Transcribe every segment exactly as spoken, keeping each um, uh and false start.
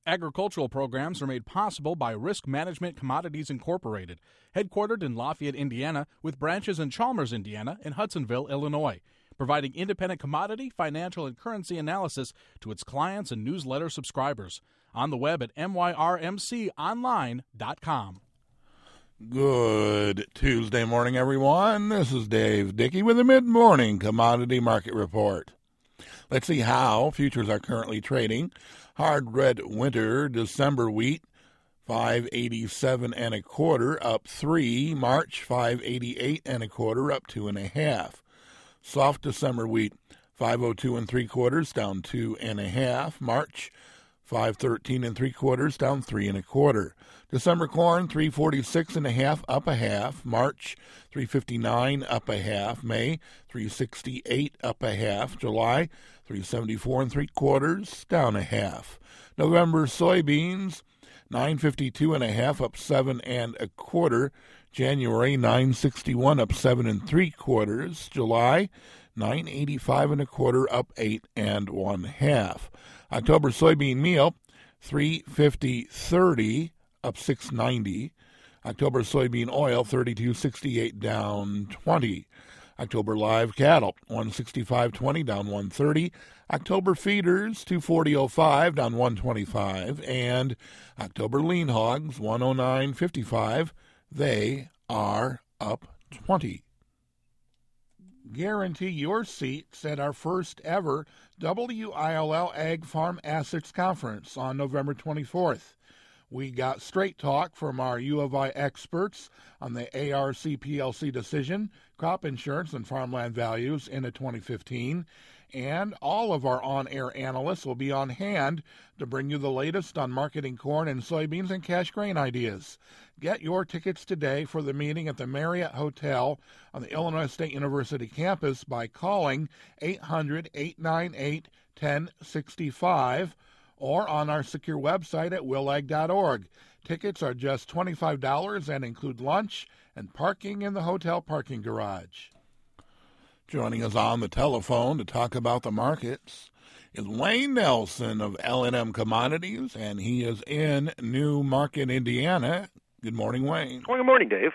Agricultural programs are made possible by Risk Management Commodities Incorporated, headquartered in Lafayette, Indiana, with branches in Chalmers, Indiana, and Hudsonville, Illinois, providing independent commodity, financial, and currency analysis to its clients and newsletter subscribers. On the web at M Y R M C online dot com. Good Tuesday morning, everyone. This is Dave Dickey with the Mid-Morning Commodity Market Report. Let's see how futures are currently trading. Hard red winter December wheat, five eighty-seven and a quarter, up three. March, five eighty-eight and a quarter, up two and a half. Soft December wheat, five oh two and three quarters, down two and a half. March, five thirteen and three quarters, down three and a quarter. December corn, three forty-six and a half, up a half. March, three fifty-nine, up a half. May, three sixty-eight, up a half. July, three seventy-four and three quarters, down a half. November soybeans, nine fifty-two and a half, up seven and a quarter. January, nine sixty-one, up seven and three quarters. July, nine eighty-five and a quarter, up eight and one half. October soybean meal, three fifty thirty, up six ninety. October soybean oil, thirty-two sixty-eight, down twenty. October live cattle, one sixty-five twenty, down one thirty. October feeders, two forty oh five, down one twenty-five. And October lean hogs, one oh nine fifty-five. They are up twenty. Guarantee your seats at our first ever W I L L Ag Farm Assets Conference on November twenty-fourth. We got straight talk from our U of I experts on the A R C P L C decision, crop insurance, and farmland values into twenty fifteen. And all of our on-air analysts will be on hand to bring you the latest on marketing corn and soybeans and cash grain ideas. Get your tickets today for the meeting at the Marriott Hotel on the Illinois State University campus by calling eight hundred, eight nine eight, one oh six five or on our secure website at willag dot org. Tickets are just twenty-five dollars and include lunch and parking in the hotel parking garage. Joining us on the telephone to talk about the markets is Wayne Nelson of L and M Commodities, and he is in New Market, Indiana. Good morning, Wayne. Well, good morning, Dave.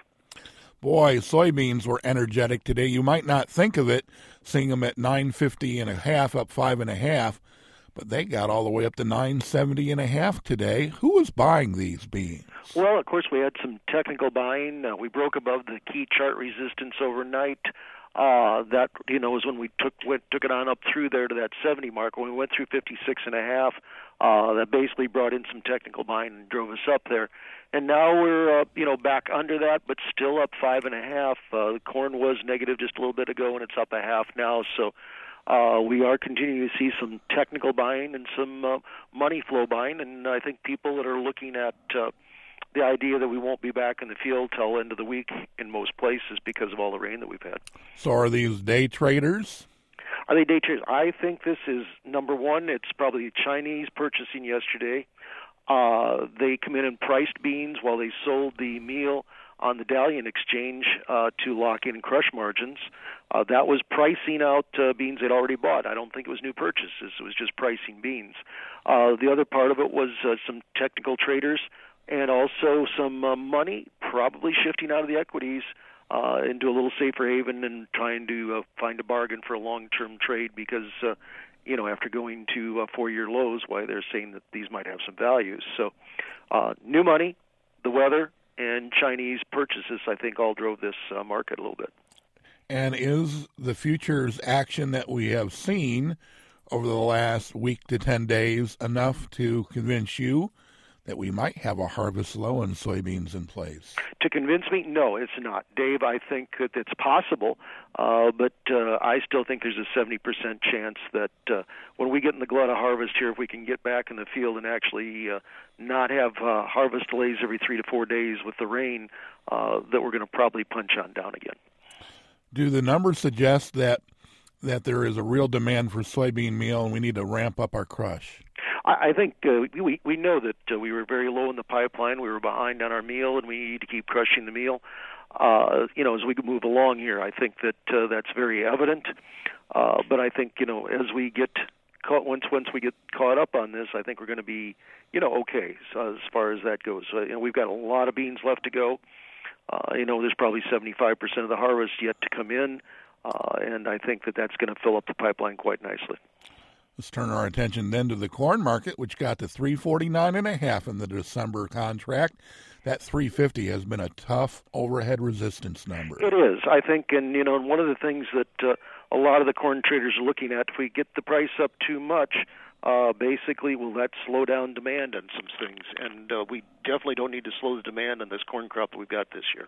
Boy, soybeans were energetic today. You might not think of it, seeing them at nine fifty and a half, up five and a half, but they got all the way up to nine seventy and a half today. Who was buying these beans? Well, of course, we had some technical buying. Uh, we broke above the key chart resistance overnight. Uh, that, you know, was when we took went, took it on up through there to that seventy mark. When we went through fifty-six and a half, uh, that basically brought in some technical buying and drove us up there. And now we're, uh, you know, back under that, but still up five and a half. Uh, the corn was negative just a little bit ago, and it's up a half now. So uh, we are continuing to see some technical buying and some uh, money flow buying. And I think people that are looking at uh, the idea that we won't be back in the field till end of the week in most places because of all the rain that we've had. So are these day traders? Are they day traders? I think this is, number one, it's probably Chinese purchasing yesterday. Uh, they come in and priced beans while they sold the meal on the Dalian exchange uh, to lock in crush margins. Uh, that was pricing out uh, beans they'd already bought. I don't think it was new purchases. It was just pricing beans. Uh, the other part of it was uh, some technical traders and also some uh, money probably shifting out of the equities uh, into a little safer haven and trying to uh, find a bargain for a long-term trade because, uh, you know, after going to uh, four-year lows, why they're saying that these might have some values. So uh, new money, the weather, and Chinese purchases, I think, all drove this uh, market a little bit. And is the futures action that we have seen over the last week to ten days enough to convince you that we might have a harvest low in soybeans in place? To convince me, no, it's not. Dave, I think that it's possible, uh, but uh, I still think there's a seventy percent chance that uh, when we get in the glut of harvest here, if we can get back in the field and actually uh, not have uh, harvest delays every three to four days with the rain, uh, that we're going to probably punch on down again. Do the numbers suggest that that there is a real demand for soybean meal and we need to ramp up our crush? I, I think uh, we we know that uh, we were very low in the pipeline. We were behind on our meal, and we need to keep crushing the meal. Uh, you know, as we move along here, I think that uh, that's very evident. Uh, but I think, you know, as we get caught once once we get caught up on this, I think we're going to be, you know, okay so as far as that goes. So, you know, we've got a lot of beans left to go. Uh, you know, there's probably seventy-five percent of the harvest yet to come in, uh, and I think that that's going to fill up the pipeline quite nicely. Let's turn our attention then to the corn market, which got to three forty-nine and a half in the December contract. That three fifty has been a tough overhead resistance number. It is, I think, and you know, one of the things that uh, a lot of the corn traders are looking at, if we get the price up too much, uh, basically, will that slow down demand on some things? And uh, we definitely don't need to slow the demand on this corn crop that we've got this year.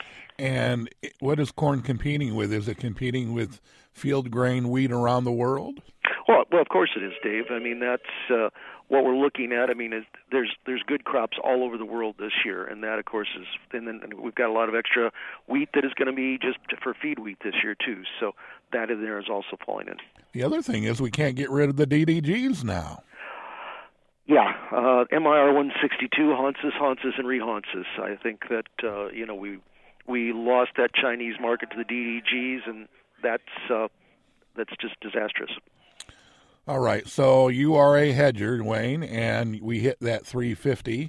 And what is corn competing with? Is it competing with field grain wheat around the world? Well, well, of course it is, Dave. I mean, that's uh, what we're looking at. I mean, is there's there's good crops all over the world this year, and that, of course, is. And then we've got a lot of extra wheat that is going to be just for feed wheat this year too. So that in there is also falling in. The other thing is we can't get rid of the D D Gs now. Yeah, uh, M I R one sixty-two haunts us, haunts us, and rehaunts us. I think that uh, you know we we lost that Chinese market to the D D Gs, and that's uh, that's just disastrous. All right, so you are a hedger, Wayne, and we hit that three fifty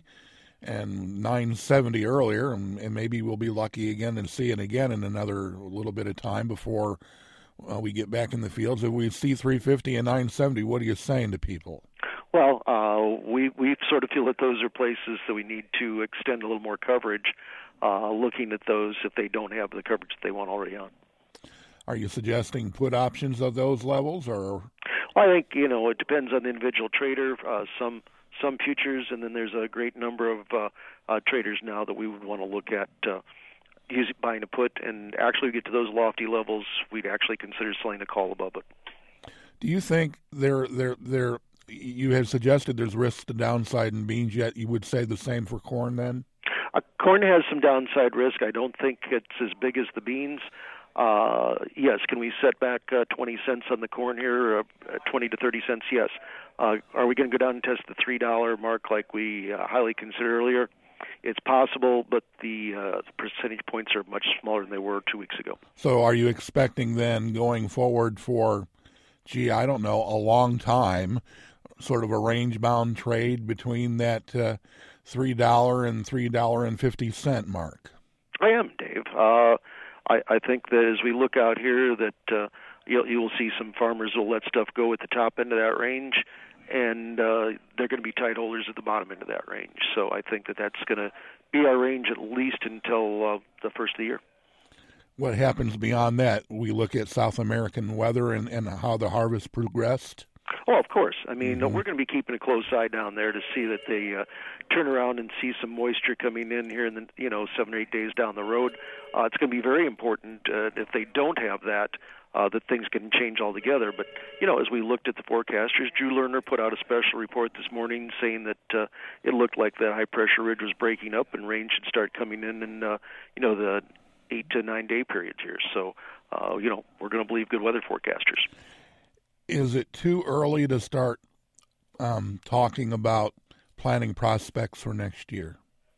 and nine seventy earlier, and, and maybe we'll be lucky again and see it again in another little bit of time before uh, we get back in the fields. If we see three fifty and nine seventy, what are you saying to people? Well, uh, we we sort of feel that those are places that we need to extend a little more coverage, uh, looking at those if they don't have the coverage that they want already on. Are you suggesting put options of those levels, or? Well, I think, you know, it depends on the individual trader. Uh, some some futures, and then there's a great number of uh, uh, traders now that we would want to look at uh, using buying a put, and actually get to those lofty levels, we'd actually consider selling a call above it. Do you think there there there you had suggested there's risk to downside in beans, yet you would say the same for corn then? Uh, corn has some downside risk. I don't think it's as big as the beans. Uh, yes, can we set back uh, twenty cents on the corn here, uh, twenty to thirty cents? Yes. Uh, are we going to go down and test the three dollar mark like we uh, highly considered earlier? It's possible, but the uh, percentage points are much smaller than they were two weeks ago. So are you expecting then going forward for, gee, I don't know, a long time, sort of a range-bound trade between that uh, three dollars and three dollars and fifty cents mark? I am, Dave. Uh, I, I think that as we look out here that uh, you'll, you will see some farmers will let stuff go at the top end of that range, and uh, they're going to be tight holders at the bottom end of that range. So I think that that's going to be our range at least until uh, the first of the year. What happens beyond that? We look at South American weather and, and how the harvest progressed. Oh, of course. I mean, mm-hmm. we're going to be keeping a close eye down there to see that they uh, turn around and see some moisture coming in here in the, you know, seven or eight days down the road. Uh, it's going to be very important uh, if they don't have that, uh, that things can change altogether. But, you know, as we looked at the forecasters, Drew Lerner put out a special report this morning saying that uh, it looked like that high-pressure ridge was breaking up and rain should start coming in in, uh, you know, the eight to nine-day periods here. So, uh, you know, we're going to believe good weather forecasters. Is it too early to start um, talking about planning prospects for next year?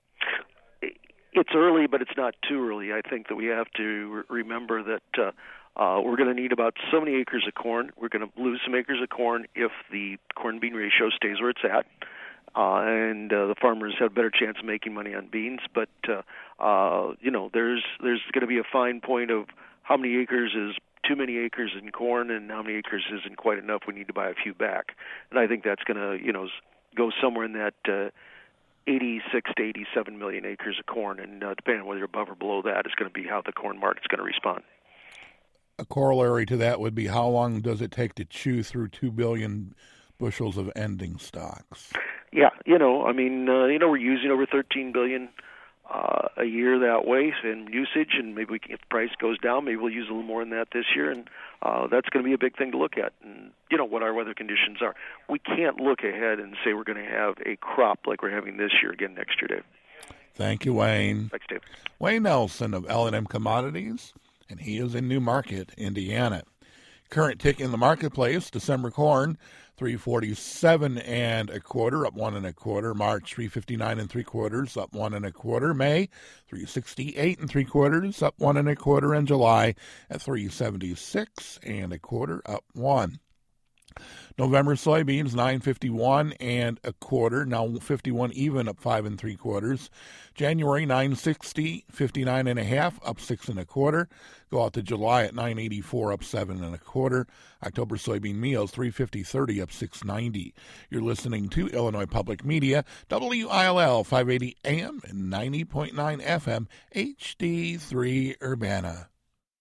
It's early, but it's not too early. I think that we have to re- remember that uh, uh, we're going to need about so many acres of corn. We're going to lose some acres of corn if the corn-bean ratio stays where it's at. Uh, and uh, the farmers have a better chance of making money on beans. But, uh, uh, you know, there's there's going to be a fine point of how many acres is too many acres in corn and how many acres isn't quite enough. We need to buy a few back. And I think that's going to, you know, go somewhere in that uh, eighty-six to eighty-seven million acres of corn. And uh, depending on whether you're above or below that is going to be how the corn market's going to respond. A corollary to that would be how long does it take to chew through two billion bushels of ending stocks? Yeah, you know, I mean, uh, you know, we're using over thirteen billion uh, a year that way in usage, and maybe we can, if the price goes down, maybe we'll use a little more than that this year, and uh, that's going to be a big thing to look at. And you know what our weather conditions are. We can't look ahead and say we're going to have a crop like we're having this year again next year, Dave. Thank you, Wayne. Thanks, Dave. Wayne Nelson of L and M Commodities, and he is in New Market, Indiana. Current tick in the marketplace: December corn three forty-seven and a quarter, up one and a quarter. March three fifty-nine and three quarters, up one and a quarter. May three sixty-eight and three quarters, up one and a quarter. And July at three seventy-six and a quarter, up one. November soybeans nine fifty-one and a quarter, now fifty-one even, up five and three quarters. January nine sixty, fifty-nine and a half, up six and a quarter. Go out to July at nine eighty-four, up seven and a quarter. October soybean meals three fifty thirty, up six ninety. You're listening to Illinois Public Media, W I L L five eighty A M and ninety point nine F M, H D three Urbana.